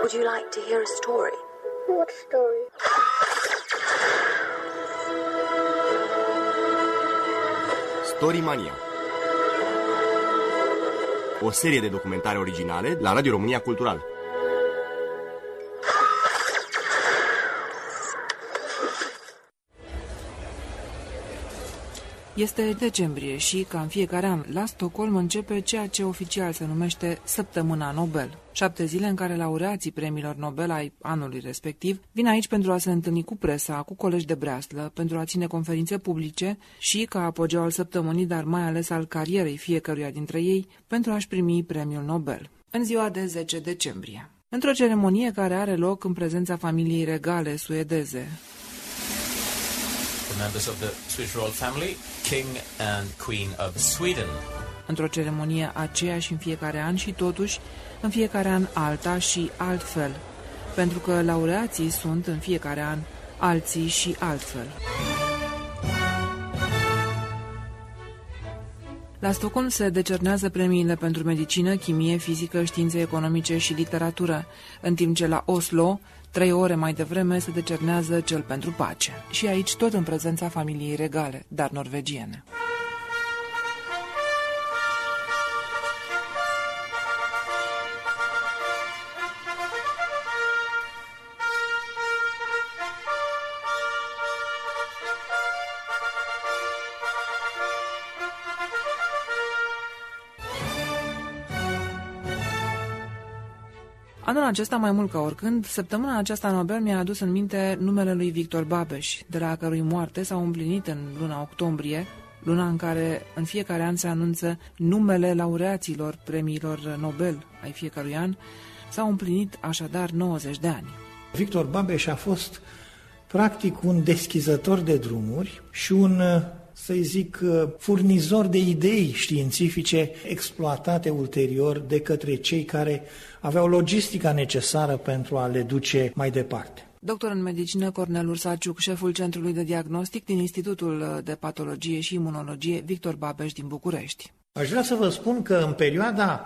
Would you like to hear a story? What story? Storimania. O serie de documentare originale la Radio România Cultural. Este decembrie și, ca în fiecare an, la Stockholm începe ceea ce oficial se numește Săptămâna Nobel. 7 zile în care laureații premiilor Nobel ai anului respectiv vin aici pentru a se întâlni cu presa, cu colegi de breaslă, pentru a ține conferințe publice și, ca apogeu al săptămânii, dar mai ales al carierei fiecăruia dintre ei, pentru a-și primi premiul Nobel. În ziua de 10 decembrie. Într-o ceremonie care are loc în prezența familiei regale suedeze. Members of the Swedish royal family, King and Queen of Sweden. Într-o ceremonie aceeași în fiecare an și totuși în fiecare an alta și altfel, pentru că laureații sunt în fiecare an alții și altfel. La Stockholm se decernează premiile pentru medicină, chimie, fizică, științe economice și literatură, în timp ce la Oslo, 3 ore mai devreme, se decernează cel pentru pace. Și aici tot în prezența familiei regale, dar norvegiene. Anul acesta, mai mult ca oricând, săptămâna aceasta Nobel mi-a adus în minte numele lui Victor Babeș, de la cărui moarte s-au împlinit în luna octombrie, luna în care în fiecare an se anunță numele laureaților premiilor Nobel ai fiecărui an, s-au împlinit așadar 90 de ani. Victor Babeș a fost practic un deschizător de drumuri și un, să-i zic, furnizor de idei științifice exploatate ulterior de către cei care aveau logistica necesară pentru a le duce mai departe. Doctor în medicină Cornel Ursaciuc, șeful Centrului de Diagnostic din Institutul de Patologie și Imunologie Victor Babeș din București. Aș vrea să vă spun că în perioada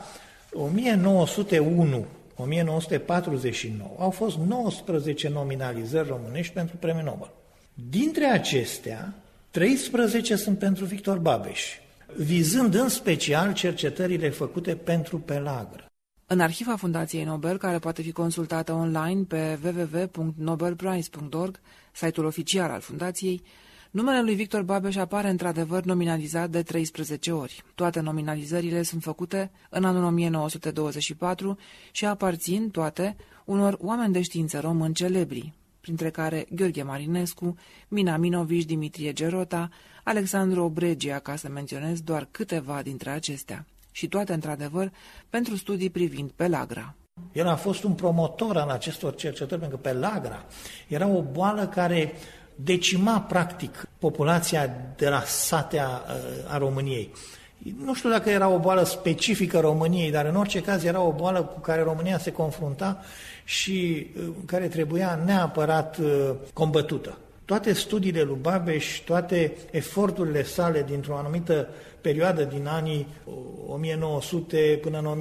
1901-1949 au fost 19 nominalizări românești pentru Premiul Nobel. Dintre acestea, 13 sunt pentru Victor Babeș, vizând în special cercetările făcute pentru pelagră. În arhiva Fundației Nobel, care poate fi consultată online pe www.nobelprize.org, site-ul oficial al Fundației, numele lui Victor Babeș apare într-adevăr nominalizat de 13 ori. Toate nominalizările sunt făcute în anul 1924 și aparțin toate unor oameni de știință români celebri, printre care Gheorghe Marinescu, Mina Minovici, Dimitrie Gerota, Alexandru Obregia, ca să menționez doar câteva dintre acestea. Și toate, într-adevăr, pentru studii privind pelagra. El a fost un promotor al acestor cercetări, pentru că pelagra era o boală care decima, practic, populația de la sate a României. Nu știu dacă era o boală specifică României, dar în orice caz era o boală cu care România se confrunta și care trebuia neapărat combătută. Toate studiile lui Babeș, toate eforturile sale dintr-o anumită perioadă din anii 1900 până în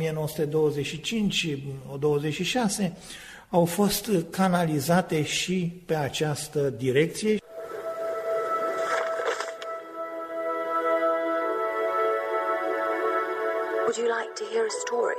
1925-26 au fost canalizate și pe această direcție. Would you like to hear a story?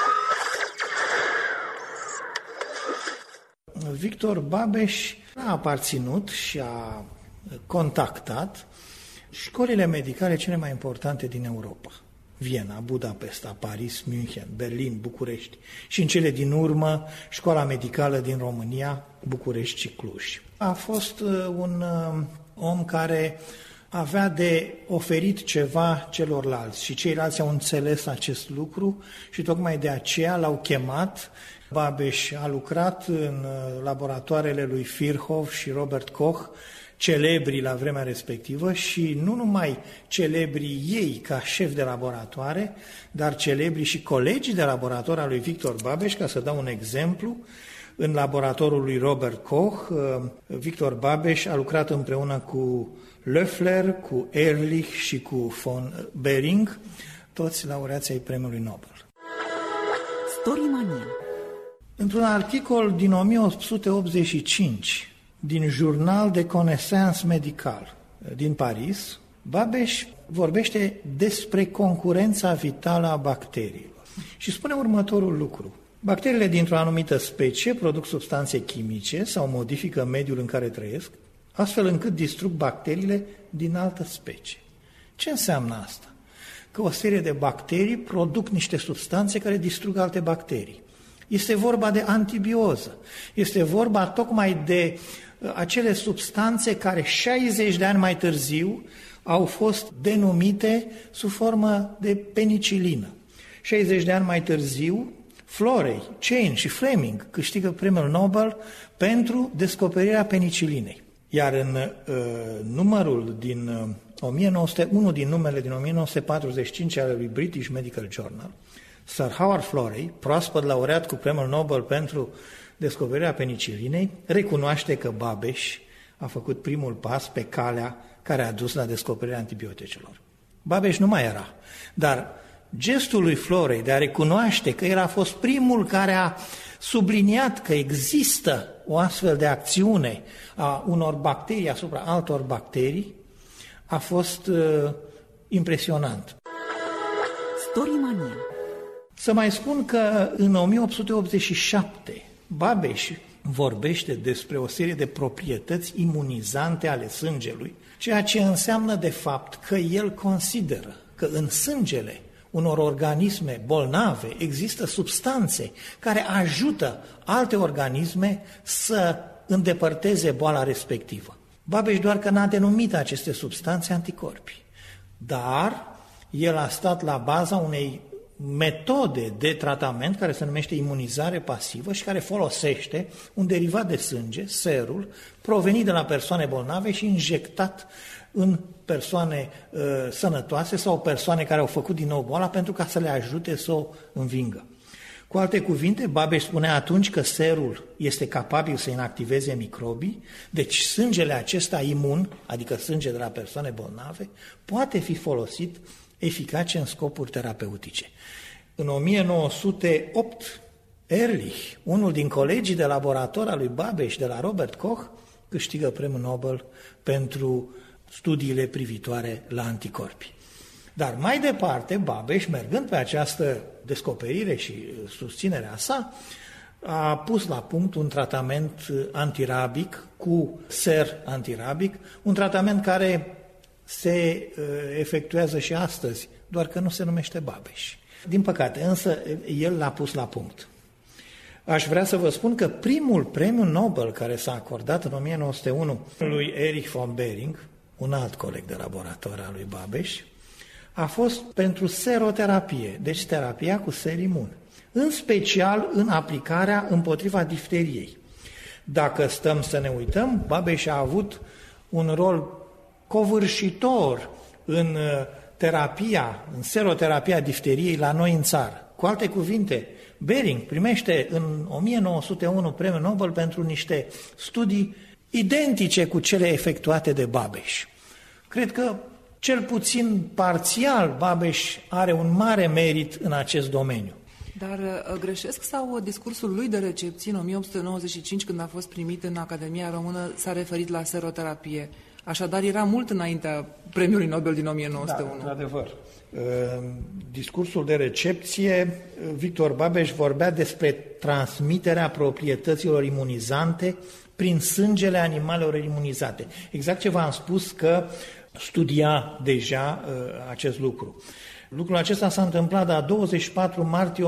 Victor Babeș a aparținut și a contactat școlile medicale cele mai importante din Europa. Viena, Budapesta, Paris, München, Berlin, București și în cele din urmă școala medicală din România, București și Cluj. A fost un om care avea de oferit ceva celorlalți și ceilalți au înțeles acest lucru și tocmai de aceea l-au chemat. Babeș a lucrat în laboratoarele lui Virchow și Robert Koch, celebri la vremea respectivă și nu numai celebri ei ca șef de laboratoare, dar celebri și colegii de laborator al lui Victor Babeș. Ca să dau un exemplu, în laboratorul lui Robert Koch, Victor Babeș a lucrat împreună cu Löffler, cu Ehrlich și cu von Behring, toți laureații ai Premiului Nobel. Storimania. Într-un articol din 1885 din Journal de Connaissance Medical din Paris, Babeș vorbește despre concurența vitală a bacteriilor și spune următorul lucru. Bacteriile dintr-o anumită specie produc substanțe chimice sau modifică mediul în care trăiesc, astfel încât distrug bacteriile din altă specie. Ce înseamnă asta? Că o serie de bacterii produc niște substanțe care distrug alte bacterii. Este vorba de antibioză, este vorba tocmai de acele substanțe care 60 de ani mai târziu au fost denumite sub formă de penicilină. 60 de ani mai târziu, Florey, Chain și Fleming câștigă premiul Nobel pentru descoperirea penicilinei. Iar în numărul din 1901 din numele din 1945 ale lui British Medical Journal, Sir Howard Florey, proaspăt laureat cu premiul Nobel pentru descoperirea penicilinei, recunoaște că Babeș a făcut primul pas pe calea care a dus la descoperirea antibioticelor. Babeș nu mai era, dar gestul lui Florey de a recunoaște că el a fost primul care a subliniat că există o astfel de acțiune a unor bacterii asupra altor bacterii a fost impresionant. Storimania. Să mai spun că în 1887 Babeș vorbește despre o serie de proprietăți imunizante ale sângelui, ceea ce înseamnă de fapt că el consideră că în sângele unor organisme bolnave există substanțe care ajută alte organisme să îndepărteze boala respectivă. Babeș doar că n-a denumit aceste substanțe anticorpi, dar el a stat la baza unei metode de tratament care se numește imunizare pasivă și care folosește un derivat de sânge, serul, provenit de la persoane bolnave și injectat în persoane sănătoase sau persoane care au făcut din nou boala pentru ca să le ajute să o învingă. Cu alte cuvinte, Babeș spunea atunci că serul este capabil să inactiveze microbii, deci sângele acesta imun, adică sânge de la persoane bolnave, poate fi folosit eficace în scopuri terapeutice. În 1908, Ehrlich, unul din colegii de laborator al lui Babeș de la Robert Koch, câștigă premiul Nobel pentru studiile privitoare la anticorpi. Dar mai departe, Babeș, mergând pe această descoperire și susținerea sa, a pus la punct un tratament antirabic cu ser antirabic, un tratament care se efectuează și astăzi, doar că nu se numește Babeș. Din păcate, însă, el l-a pus la punct. Aș vrea să vă spun că primul premiu Nobel care s-a acordat în 1901 lui Erich von Behring, un alt coleg de laborator al lui Babeș, a fost pentru seroterapie, deci terapia cu ser imun, în special în aplicarea împotriva difteriei. Dacă stăm să ne uităm, Babeș a avut un rol covârșitor în terapia, în seroterapia difteriei la noi în țară. Cu alte cuvinte, Behring primește în 1901 premiul Nobel pentru niște studii identice cu cele efectuate de Babeș. Cred că, cel puțin parțial, Babeș are un mare merit în acest domeniu. Dar greșesc sau discursul lui de recepție în 1895, când a fost primit în Academia Română, s-a referit la seroterapie? Așadar, era mult înaintea premiului Nobel din 1901. Da, într-adevăr. Discursul de recepție, Victor Babeș vorbea despre transmiterea proprietăților imunizante prin sângele animalelor imunizate. Exact ce v-am spus că studia deja acest lucru. Lucrul acesta s-a întâmplat la 24 martie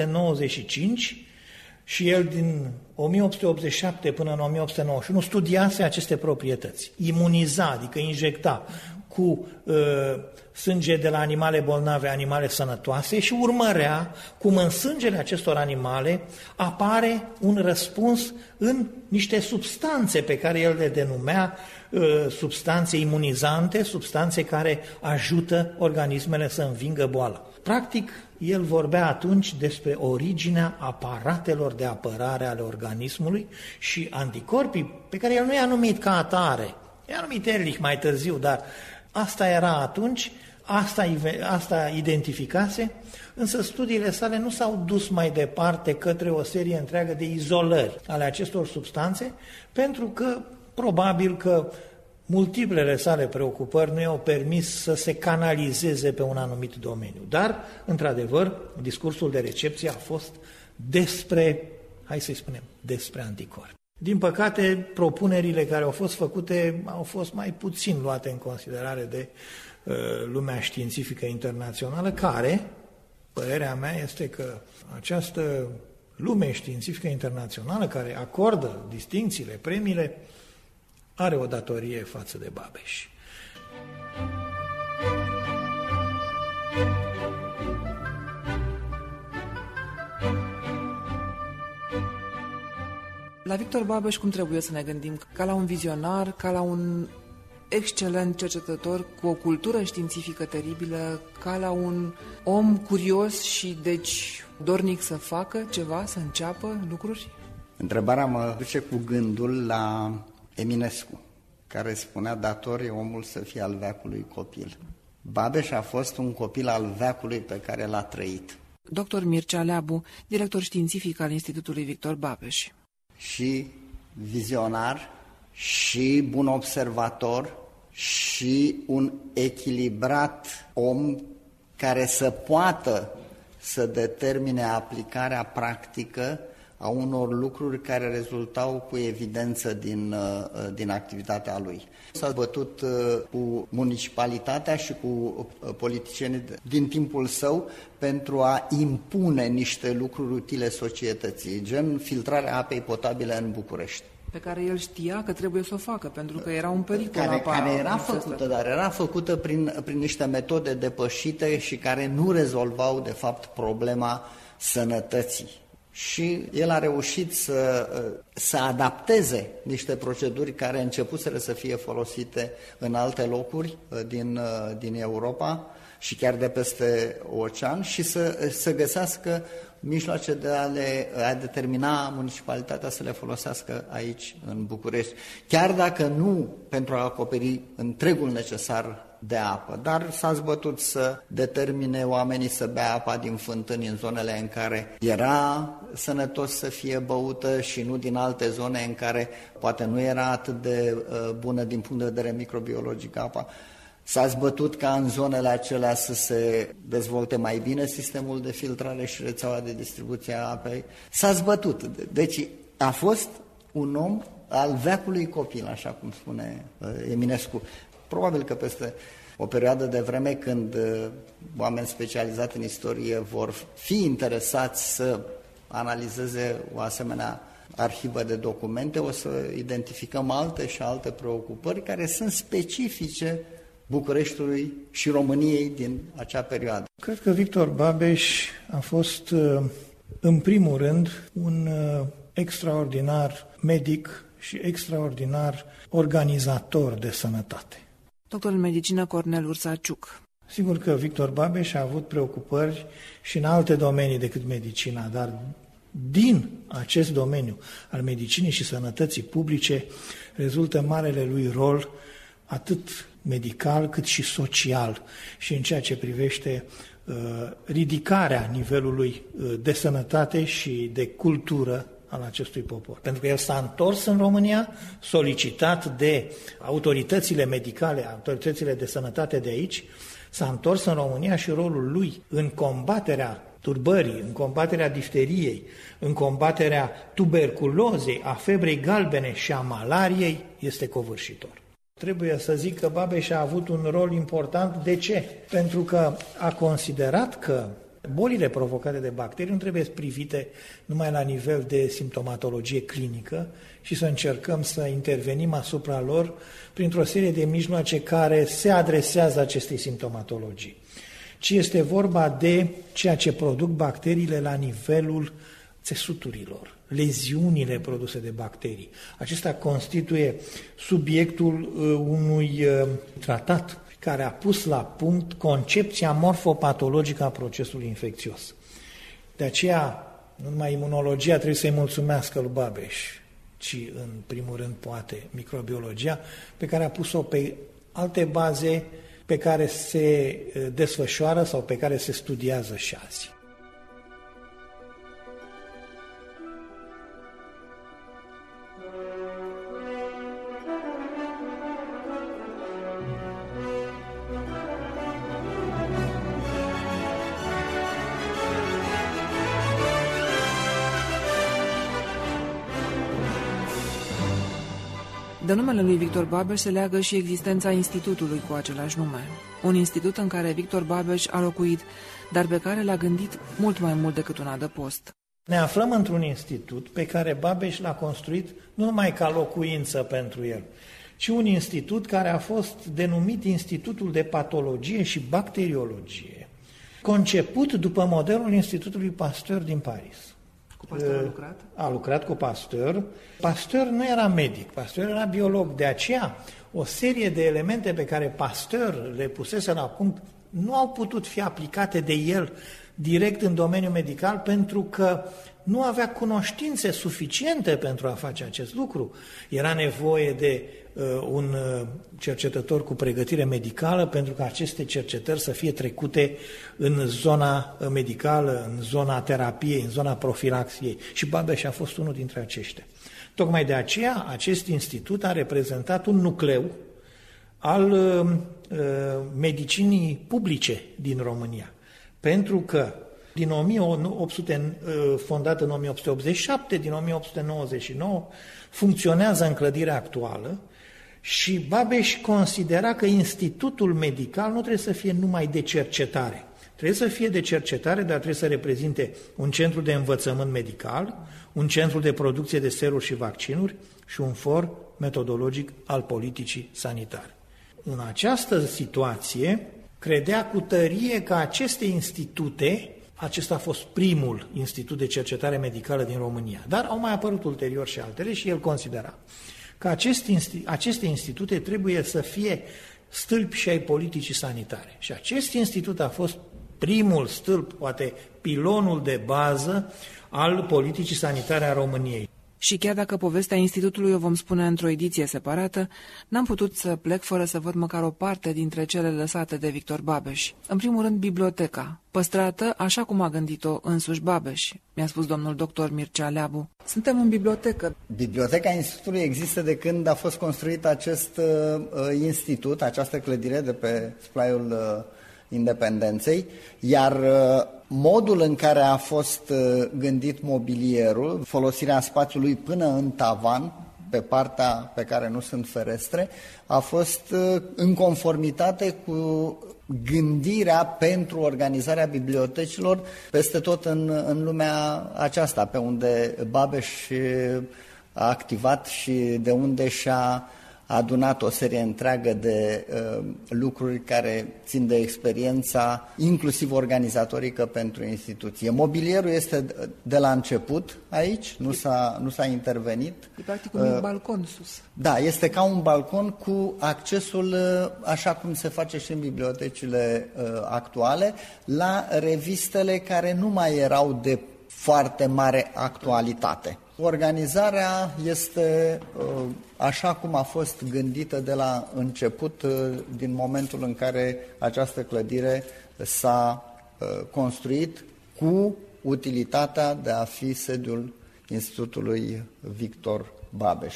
1895 și el din 1887 până în 1891 studiase aceste proprietăți. Imuniza, adică injecta cu sânge de la animale bolnave, animale sănătoase și urmărea cum în sângele acestor animale apare un răspuns în niște substanțe pe care el le denumea substanțe imunizante, substanțe care ajută organismele să învingă boala. Practic, el vorbea atunci despre originea aparatelor de apărare ale organismului și anticorpii, pe care el nu i-a numit ca atare. I-a numit Ehrlich mai târziu, dar asta era atunci, Asta identificase, însă studiile sale nu s-au dus mai departe către o serie întreagă de izolări ale acestor substanțe, pentru că probabil că multiplele sale preocupări nu i-au permis să se canalizeze pe un anumit domeniu. Dar, într-adevăr, discursul de recepție a fost despre, hai să-i spunem, despre anticorpi. Din păcate, propunerile care au fost făcute au fost mai puțin luate în considerare de lumea științifică internațională, care, părerea mea este că această lume științifică internațională care acordă distincțiile, premiile, are o datorie față de Babeș. La Victor Babeș cum trebuie să ne gândim? Ca la un vizionar, ca la un excelent cercetător cu o cultură științifică teribilă, ca la un om curios și deci dornic să facă ceva, să înceapă lucruri? Întrebarea mă duce cu gândul la Eminescu, care spunea: dator e omul să fie al veacului copil. Babeș a fost un copil al veacului pe care l-a trăit. Dr. Mircea Leabu, director științific al Institutului Victor Babeș. Și vizionar, și bun observator, și un echilibrat om care să poată să determine aplicarea practică a unor lucruri care rezultau cu evidență din activitatea lui. S-a bătut cu municipalitatea și cu politicienii din timpul său pentru a impune niște lucruri utile societății, gen filtrarea apei potabile în București. Pe care el știa că trebuie să o facă, pentru că era un pericol. Care era făcută, dar era făcută prin niște metode depășite și care nu rezolvau, de fapt, problema sănătății. Și el a reușit să adapteze niște proceduri care începuseră să fie folosite în alte locuri din Europa și chiar de peste ocean și să găsească mijloace de a determina municipalitatea să le folosească aici, în București. Chiar dacă nu pentru a acoperi întregul necesar de apă, dar s-a zbătut să determine oamenii să bea apa din fântâni în zonele în care era sănătos să fie băută și nu din alte zone în care poate nu era atât de bună din punct de vedere microbiologic apa. S-a zbătut ca în zonele acelea să se dezvolte mai bine sistemul de filtrare și rețeaua de distribuție a apei. S-a zbătut. Deci a fost un om al veacului copil, așa cum spune Eminescu. Probabil că peste o perioadă de vreme când oameni specializați în istorie vor fi interesați să analizeze o asemenea arhivă de documente, o să identificăm alte și alte preocupări care sunt specifice Bucureștiului și României din acea perioadă. Cred că Victor Babeș a fost, în primul rând, un extraordinar medic și extraordinar organizator de sănătate. Doctor în medicină Cornel Ursaciuc. Sigur că Victor Babeș a avut preocupări și în alte domenii decât medicina, dar din acest domeniu al medicinii și sănătății publice rezultă marele lui rol atât medical cât și social și în ceea ce privește ridicarea nivelului de sănătate și de cultură al acestui popor. Pentru că el s-a întors în România, solicitat de autoritățile medicale, autoritățile de sănătate de aici, s-a întors în România și rolul lui în combaterea turbării, în combaterea difteriei, în combaterea tuberculozei, a febrei galbene și a malariei este covârșitor. Trebuie să zic că Babeș a avut un rol important. De ce? Pentru că a considerat că bolile provocate de bacterii nu trebuie privite numai la nivel de simptomatologie clinică și să încercăm să intervenim asupra lor printr-o serie de mijloace care se adresează acestei simptomatologii, ci este vorba de ceea ce produc bacteriile la nivelul țesuturilor, leziunile produse de bacterii. Acesta constituie subiectul unui tratat care a pus la punct concepția morfopatologică a procesului infecțios. De aceea, nu numai imunologia trebuie să-i mulțumească lui Babeș, ci în primul rând poate microbiologia, pe care a pus-o pe alte baze pe care se desfășoară sau pe care se studiază și azi. De numele lui Victor Babeș se leagă și existența institutului cu același nume. Un institut în care Victor Babeș a locuit, dar pe care l-a gândit mult mai mult decât un adăpost. Ne aflăm într-un institut pe care Babeș l-a construit nu numai ca locuință pentru el, ci un institut care a fost denumit Institutul de Patologie și Bacteriologie, conceput după modelul Institutului Pasteur din Paris. Cu Pasteur a lucrat? A lucrat cu Pasteur. Pasteur nu era medic, Pasteur era biolog. De aceea, o serie de elemente pe care Pasteur le pusese la punct nu au putut fi aplicate de el direct în domeniul medical pentru că nu avea cunoștințe suficiente pentru a face acest lucru. Era nevoie de un cercetător cu pregătire medicală pentru ca aceste cercetări să fie trecute în zona medicală, în zona terapiei, în zona profilaxiei. Și Babeș a fost unul dintre aceștia. Tocmai de aceea, acest institut a reprezentat un nucleu al medicinii publice din România. Pentru că din 1800, fondat în 1887, din 1899, funcționează în clădirea actuală și Babeș considera că institutul medical nu trebuie să fie numai de cercetare. Trebuie să fie de cercetare, dar trebuie să reprezinte un centru de învățământ medical, un centru de producție de seruri și vaccinuri și un for metodologic al politicii sanitare. În această situație, credea cu tărie că aceste institute, acesta a fost primul institut de cercetare medicală din România, dar au mai apărut ulterior și altele și el considera că aceste institute trebuie să fie stâlpi și ai politicii sanitare. Și acest institut a fost primul stâlp, poate pilonul de bază al politicii sanitare a României. Și chiar dacă povestea institutului o vom spune într-o ediție separată, n-am putut să plec fără să văd măcar o parte dintre cele lăsate de Victor Babeș. În primul rând, biblioteca, păstrată așa cum a gândit-o însuși Babeș, mi-a spus domnul doctor Mircea Leabu. Suntem în bibliotecă. Biblioteca institutului există de când a fost construit acest institut, această clădire de pe splaiul Independenței, iar modul în care a fost gândit mobilierul, folosirea spațiului până în tavan, pe partea pe care nu sunt ferestre, a fost în conformitate cu gândirea pentru organizarea bibliotecilor peste tot în lumea aceasta, pe unde Babeș a activat și de unde și-a adunat o serie întreagă de lucruri care țin de experiența, inclusiv organizatorică pentru instituție. Mobilierul este de la început aici, nu s-a intervenit. E practic un balcon sus. Da, este ca un balcon cu accesul, așa cum se face și în bibliotecile actuale, la revistele care nu mai erau de foarte mare actualitate. Organizarea este așa cum a fost gândită de la început, din momentul în care această clădire s-a construit, cu utilitatea de a fi sediul Institutului Victor Babeș.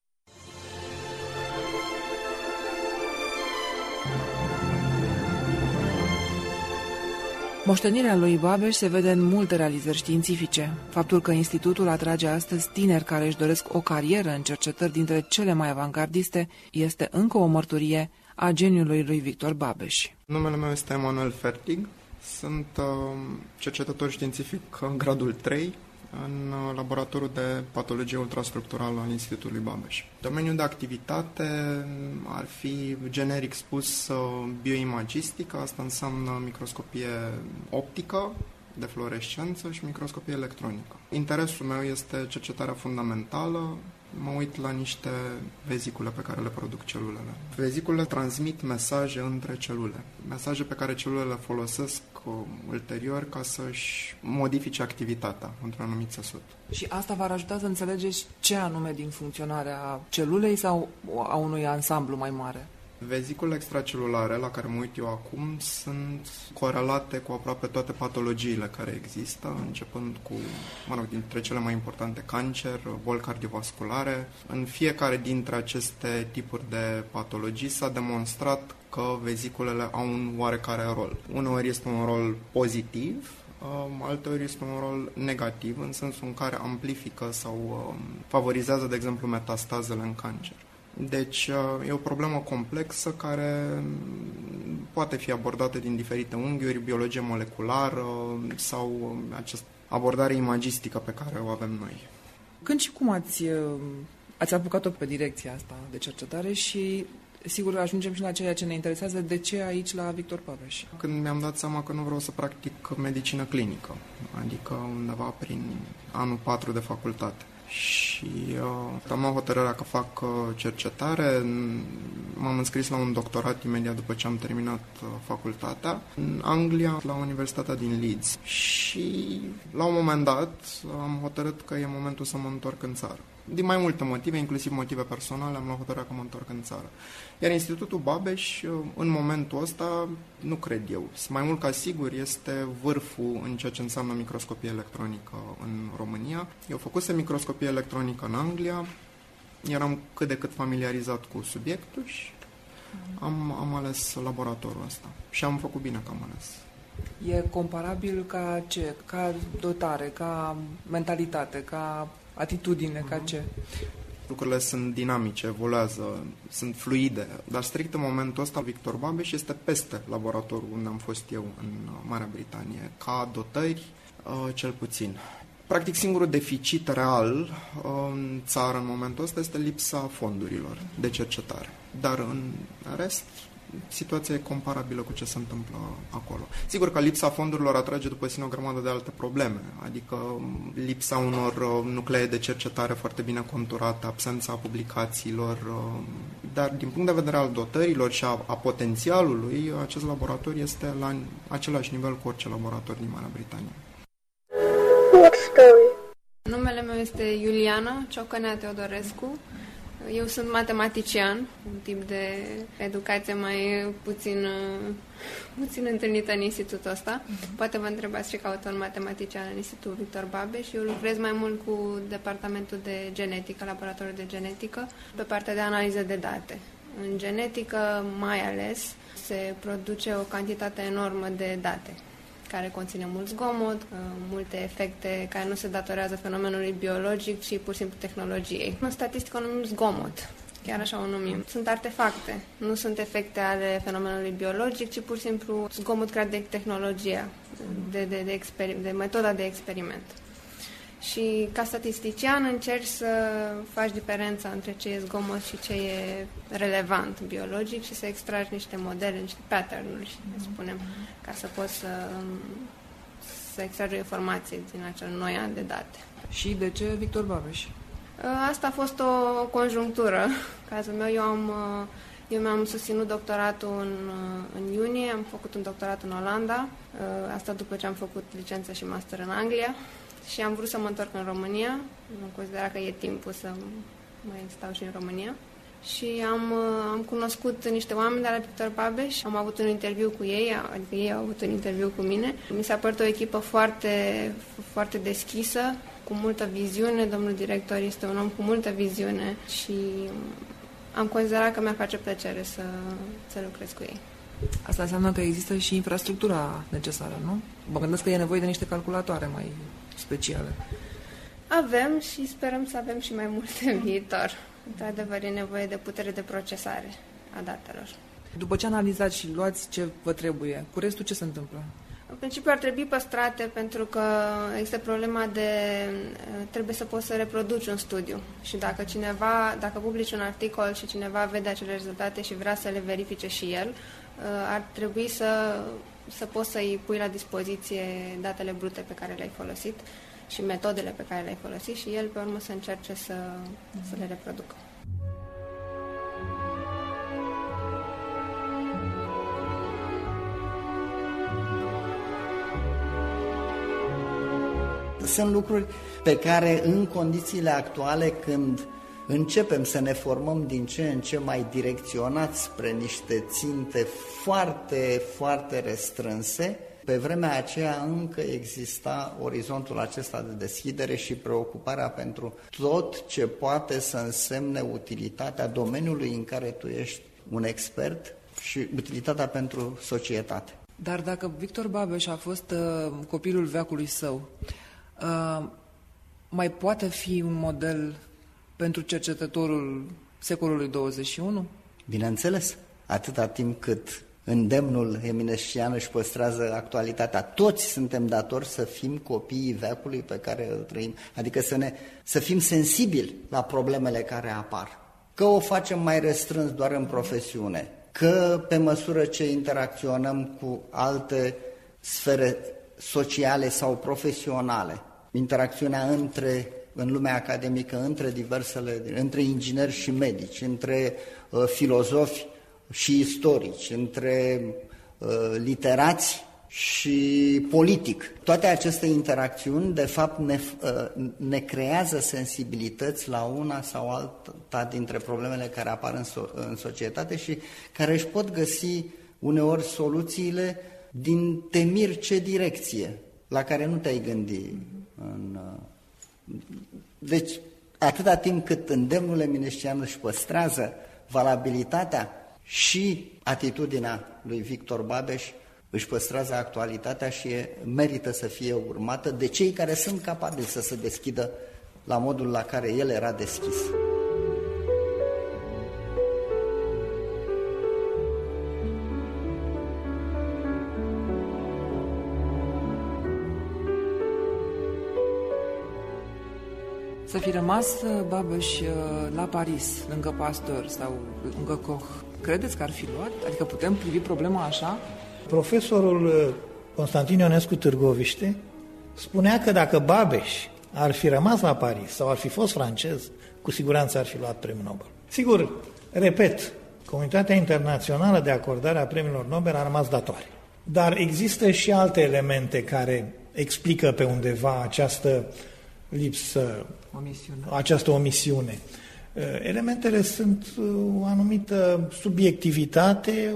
Moștenirea lui Babeș se vede în multe realizări științifice. Faptul că institutul atrage astăzi tineri care își doresc o carieră în cercetări dintre cele mai avangardiste este încă o mărturie a geniului lui Victor Babeș. Numele meu este Emanuel Fertig, sunt cercetător științific în gradul 3 în laboratorul de patologie ultrastructurală al Institutului Babeș. Domeniul de activitate ar fi generic spus bioimagistică, asta înseamnă microscopie optică, de fluorescență și microscopie electronică. Interesul meu este cercetarea fundamentală, mă uit la niște vezicule pe care le produc celulele. Veziculele transmit mesaje între celule, mesaje pe care celulele le folosesc ulterior ca să-și modifice activitatea într-un anumit țesut. Și asta v-ar ajuta să înțelegeți ce anume din funcționarea celulei sau a unui ansamblu mai mare? Veziculele extracelulare la care mă uit eu acum sunt corelate cu aproape toate patologiile care există, începând cu, dintre cele mai importante, cancer, boli cardiovasculare. În fiecare dintre aceste tipuri de patologii s-a demonstrat că veziculele au un oarecare rol. Uneori este un rol pozitiv, alteori este un rol negativ, în sensul în care amplifică sau favorizează, de exemplu, metastazele în cancer. Deci e o problemă complexă care poate fi abordată din diferite unghiuri, biologie moleculară sau această abordare imagistică pe care o avem noi. Când și cum ați apucat-o pe direcția asta de cercetare și, sigur, ajungem și la ceea ce ne interesează, de ce aici la Victor Babeș? Când mi-am dat seama că nu vreau să practic medicină clinică, adică undeva prin anul 4 de facultate. Și am luat hotărârea că fac cercetare, m-am înscris la un doctorat imediat după ce am terminat facultatea în Anglia, la Universitatea din Leeds. Și la un moment dat am hotărât că e momentul să mă întorc în țară. Din mai multe motive, inclusiv motive personale, am luat hotărârea că mă întorc în țară. Iar Institutul Babeș, în momentul ăsta, nu cred eu, mai mult ca sigur, este vârful în ceea ce înseamnă microscopie electronică în România. Eu făcusem microscopie electronică în Anglia, eram cât de cât familiarizat cu subiectul și am ales laboratorul ăsta. Și am făcut bine că am ales. E comparabil ca ce? Ca dotare, ca mentalitate, ca atitudine, ca ce? Lucrurile sunt dinamice, evoluează, sunt fluide, dar strict în momentul ăsta Victor Babeș este peste laboratorul unde am fost eu în Marea Britanie, ca dotări cel puțin. Practic singurul deficit real în țară în momentul ăsta este lipsa fondurilor de cercetare, dar în rest situația e comparabilă cu ce se întâmplă acolo. Sigur că lipsa fondurilor atrage după sine o grămadă de alte probleme, adică lipsa unor nuclee de cercetare foarte bine conturate, absența publicațiilor, dar din punct de vedere al dotărilor și a potențialului, acest laborator este la același nivel cu orice laborator din Marea Britanie. What story? Numele meu este Iuliana Ciocănea Teodorescu. Eu sunt matematician, un tip de educație mai puțin întâlnită în institutul ăsta. Poate vă întrebați ce caută un matematician în Institutul Victor Babeș. Eu lucrez mai mult cu departamentul de genetică, laboratorul de genetică, pe partea de analiză de date. În genetică, mai ales, se produce o cantitate enormă de date, care conține mult zgomot, multe efecte care nu se datorează fenomenului biologic, ci pur și simplu tehnologiei. În statistică o numim zgomot, chiar așa o numim. Sunt artefacte, nu sunt efecte ale fenomenului biologic, ci pur și simplu zgomot creat de tehnologia, de metoda de experiment. Și ca statistician încerci să faci diferența între ce e zgomot și ce e relevant biologic și să extragi niște modele, niște pattern-uri, spunem, ca să poți să extragi o informație din acel an de date. Și de ce Victor Babeș? Asta a fost o conjunctură. Cazul meu, eu mi-am susținut doctoratul în iunie, am făcut un doctorat în Olanda, asta după ce am făcut licență și master în Anglia. Și am vrut să mă întorc în România, am considerat că e timpul să mai stau și în România. Și am cunoscut niște oameni de la Victor Babeș, am avut un interviu cu ei, adică ei au avut un interviu cu mine. Mi s-a părut o echipă foarte, foarte deschisă, cu multă viziune, domnul director este un om cu multă viziune și am considerat că mi-ar face plăcere să lucrez cu ei. Asta înseamnă că există și infrastructura necesară, nu? Mă gândesc că e nevoie de niște calculatoare mai speciale. Avem și sperăm să avem și mai multe în viitor. Într-adevăr, e nevoie de putere de procesare a datelor. După ce analizați și luați ce vă trebuie, cu restul ce se întâmplă? În principiu ar trebui păstrate pentru că există problema trebuie să poți să reproduci un studiu și dacă publici un articol și cineva vede acele rezultate și vrea să le verifice și el, ar trebui să poți să-i pui la dispoziție datele brute pe care le-ai folosit și metodele pe care le-ai folosit și el pe urmă să încerce să le reproducă. Sunt lucruri pe care în condițiile actuale, când începem să ne formăm din ce în ce mai direcționați spre niște ținte foarte, foarte restrânse. Pe vremea aceea încă exista orizontul acesta de deschidere și preocuparea pentru tot ce poate să însemne utilitatea domeniului în care tu ești un expert și utilitatea pentru societate. Dar dacă Victor Babeș a fost copilul veacului său, mai poate fi un model pentru cercetătorul secolului 21? Bineînțeles, atâta timp cât îndemnul eminescian își păstrează actualitatea. Toți suntem datori să fim copiii veacului pe care îl trăim, adică să fim sensibili la problemele care apar. Că o facem mai restrâns doar în profesiune, că pe măsură ce interacționăm cu alte sfere sociale sau profesionale, interacțiunea în lumea academică între ingineri și medici, între filozofi și istorici, între literați și politic. Toate aceste interacțiuni, de fapt, ne creează sensibilități la una sau alta dintre problemele care apar în societate și care își pot găsi uneori soluțiile din te miri ce direcție, la care nu te-ai gândit. Deci, atâta timp cât îndemnul eminescian își păstrează valabilitatea, și atitudinea lui Victor Babeș își păstrează actualitatea și merită să fie urmată de cei care sunt capabili să se deschidă la modul la care el era deschis. Să fi rămas Babeș la Paris, lângă Pasteur sau lângă Koch, credeți că ar fi luat? Adică putem privi problema așa? Profesorul Constantin Ionescu Târgoviște spunea că dacă Babeș ar fi rămas la Paris sau ar fi fost francez, cu siguranță ar fi luat premiul Nobel. Sigur, repet, comunitatea internațională de acordare a premiilor Nobel a rămas datoare. Dar există și alte elemente care explică pe undeva această lipsă, această omisiune. Elementele sunt o anumită subiectivitate,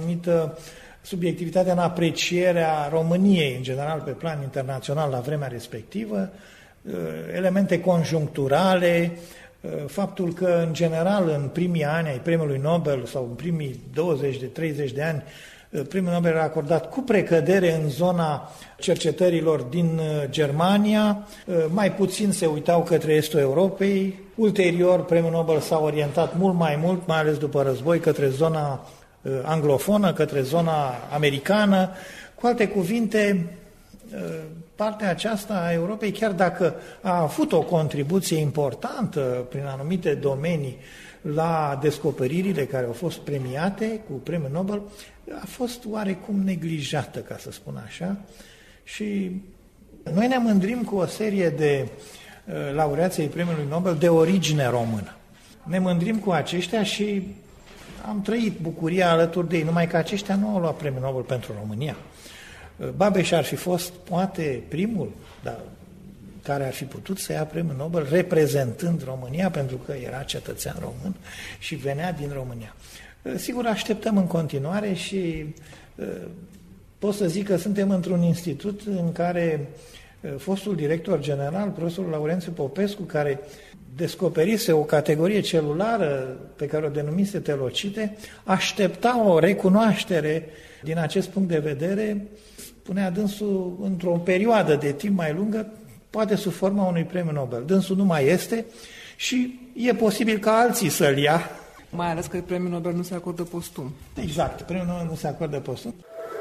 în aprecierea României, în general, pe plan internațional, la vremea respectivă, elemente conjuncturale, faptul că, în general, în primii ani ai premiului Nobel sau în primii 20-30 de ani, premiul Nobel era acordat cu precădere în zona cercetărilor din Germania, mai puțin se uitau către estul Europei. Ulterior, premiul Nobel s-a orientat mult mai mult, mai ales după război, către zona anglofonă, către zona americană. Cu alte cuvinte, partea aceasta a Europei, chiar dacă a avut o contribuție importantă prin anumite domenii la descoperirile care au fost premiate cu premiul Nobel, a fost oarecum neglijată, ca să spun așa, și noi ne mândrim cu o serie de laureații ai premiului Nobel de origine română. Ne mândrim cu aceștia și am trăit bucuria alături de ei, numai că aceștia nu au luat premiul Nobel pentru România. Babeș ar fi fost, poate, primul, dar care ar fi putut să ia premiul Nobel reprezentând România, pentru că era cetățean român și venea din România. Sigur, așteptăm în continuare și pot să zic că suntem într-un institut în care fostul director general, profesorul Laurențiu Popescu, care descoperise o categorie celulară pe care o denumise telocite, aștepta o recunoaștere din acest punct de vedere, spunea dânsul, într-o perioadă de timp mai lungă, poate sub forma unui premiu Nobel. Dânsul nu mai este și e posibil ca alții să-l ia. Mai ales că premiul Nobel nu se acordă postum. Exact, premiul Nobel nu se acordă postum.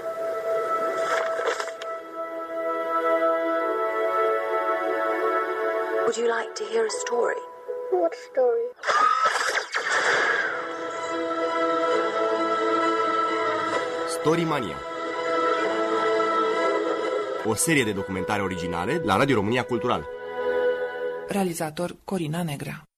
Would you like to hear a story? What story? Storimania. O serie de documentare originale la Radio România Cultural. Realizator Corina Negrea.